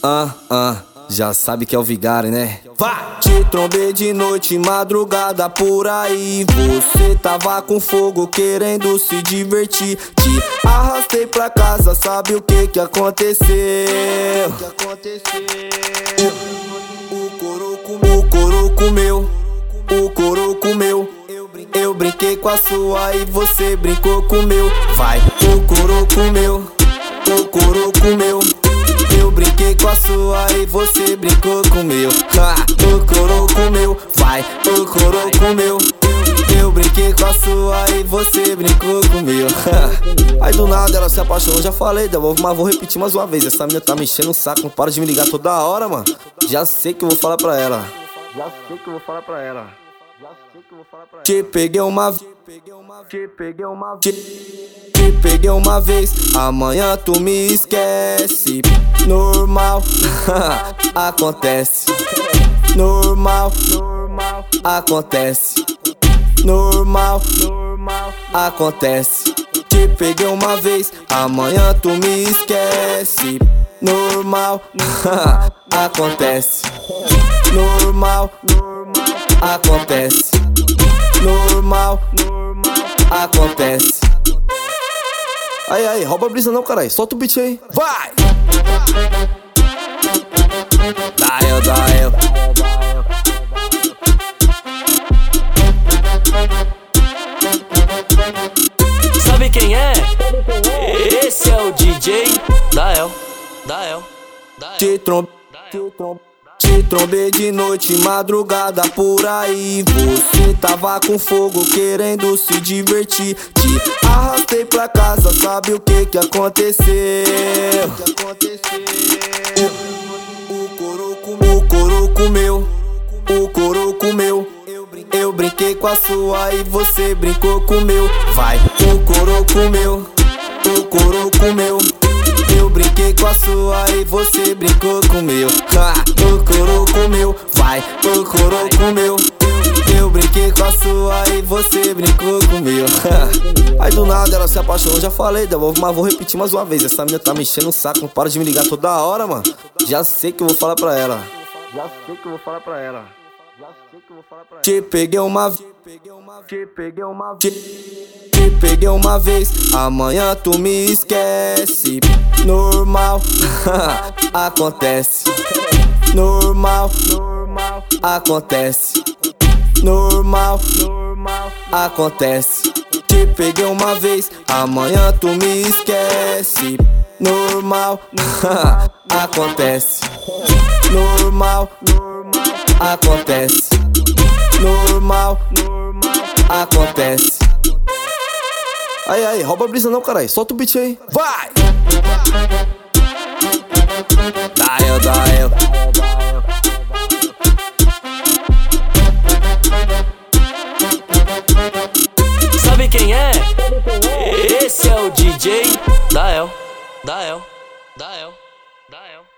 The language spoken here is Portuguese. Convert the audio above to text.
Já sabe que é o Vigário, né? Vai! Te trombei de noite, madrugada por aí. Você tava com fogo querendo se divertir. Te arrastei pra casa, sabe o que aconteceu? O coro comeu. Eu brinquei com a sua e você brincou com o meu. Vai! O coro comeu. Eu brinquei com a sua e você brincou com o meu. O coro comeu, vai, o coro comeu. Eu brinquei com a sua e você brincou com o meu. Aí do nada ela se apaixonou, já falei, mas vou repetir mais uma vez. Essa menina tá me enchendo o saco, não para de me ligar toda hora, mano. Já sei que eu vou falar pra ela. Te peguei uma vez, amanhã tu me esquece. Normal, acontece. Normal, acontece. Normal, acontece. Te peguei uma vez, amanhã tu me esquece. Normal, acontece. Normal, acontece. Normal, acontece. Aí, rouba a brisa não, caralho. Solta o beat aí. Vai! Dá eu. Sabe quem é? Esse é o DJ Dael. Te trombei de noite, madrugada por aí. Você tava com fogo querendo se divertir. Te arrastei pra casa, sabe o que aconteceu? O coro comeu. Eu brinquei com a sua e você brincou com o meu. Vai, o coro comeu. Eu brinquei com a sua e você brincou com o meu. O coro comeu, vai, o coro comeu. Eu brinquei com a sua e você brincou com o meu. Aí do nada ela se apaixonou, já falei, mas vou repetir mais uma vez. Essa menina tá me enchendo o saco, não para de me ligar toda hora, mano. Já sei que eu vou falar pra ela. Te peguei uma vez, amanhã tu me esquece. Normal, acontece. Normal, acontece. Normal, acontece. Te peguei uma vez, amanhã tu me esquece. Normal, acontece. Normal, acontece. Normal, acontece. Aí, rouba a brisa não, caralho. Solta o beat aí. Vai! Dá eu. Sabe quem é? Esse é o DJ Dael.